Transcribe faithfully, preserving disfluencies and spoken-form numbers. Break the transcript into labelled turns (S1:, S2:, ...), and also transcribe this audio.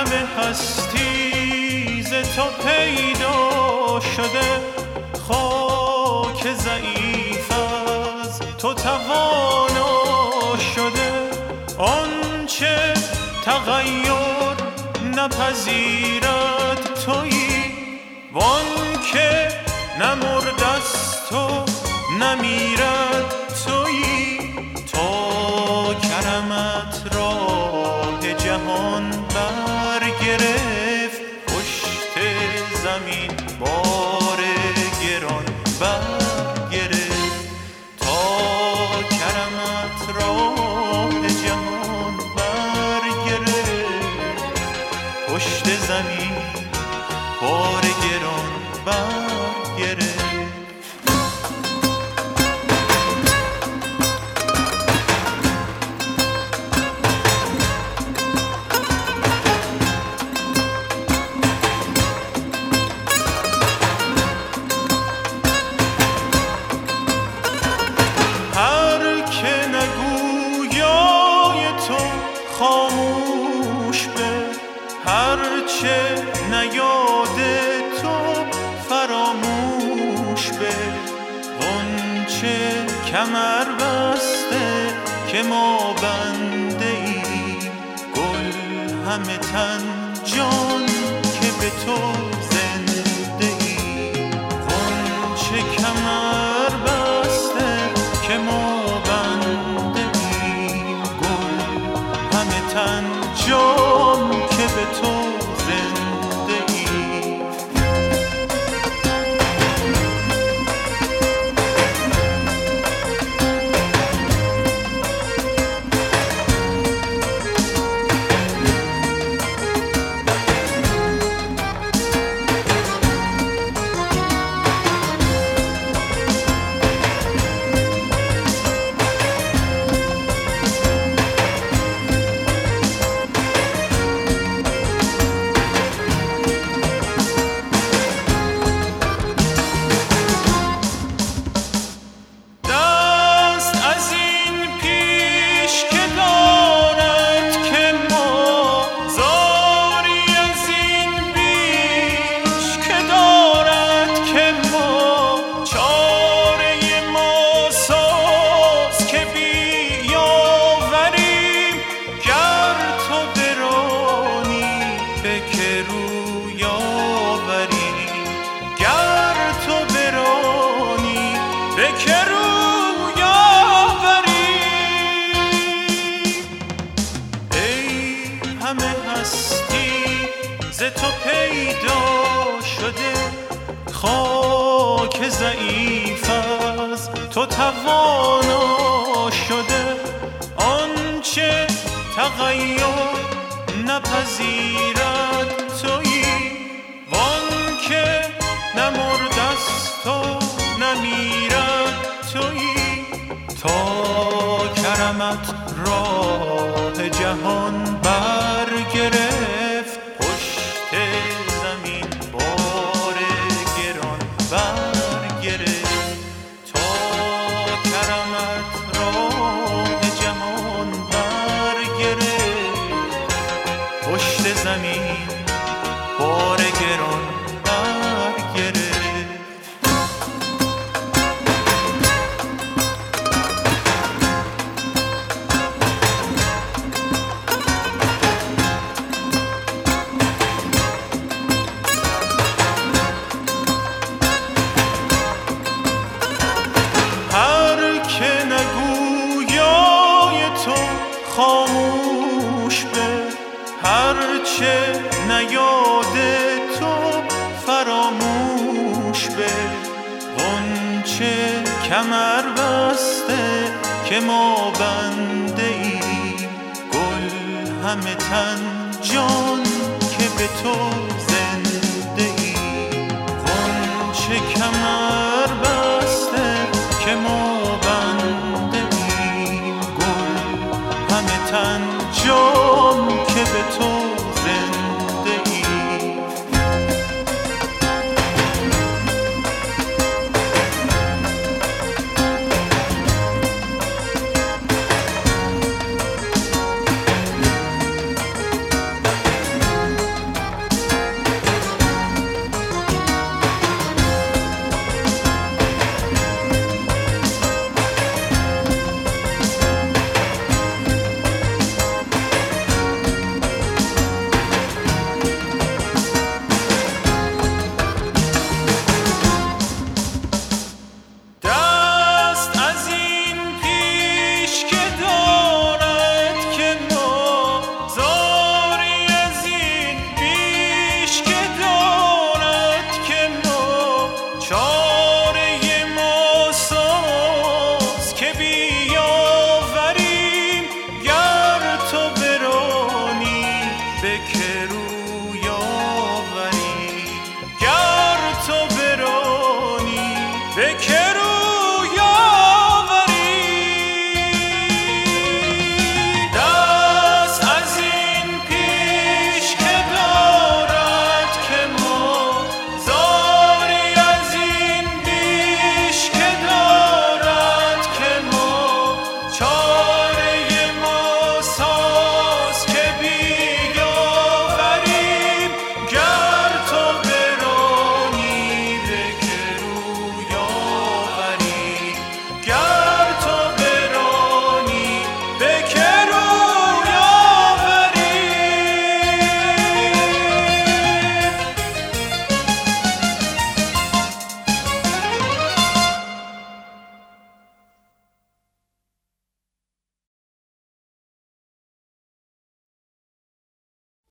S1: همه هستی ز تو پیدا شده، خاک ضعیف از تو توانا شده. آنچه تغییر نپذیرد تویی، وانکه نمردست و نمیرد تویی. تا کرمت راه جهان برگرفت، پشت زمین بار گران برگرفت. تا کرمت راه جهان برگرفت، پشت زمین بار گران برگرفت. خاموش به هرچه نیاد تو فراموش به. غنچه کمر بسته که ما بنده ایم، گل همه تن جان که به تو زنده ایم. غنچه کمر بسته که ما تن جان که به تو زنده ای. ز تو پیدا شده، خاک ضعیف از تو توانا شده. آنچه تغییر نپذیرد تویی، وانکه نمردست و نمیرد تویی. تا کرمت راه جهان برگرفت، پشت زمین بار گران برگرفت. تا کرمت راه جهان برگرفت، پشت زمین بار گران برگرفت. خاموش به هرچه نیاد تو فراموش به. غنچه کمر بسته که ما بنده ایم، گل همه تن جان که به تو زنده ایم. غنچه کمر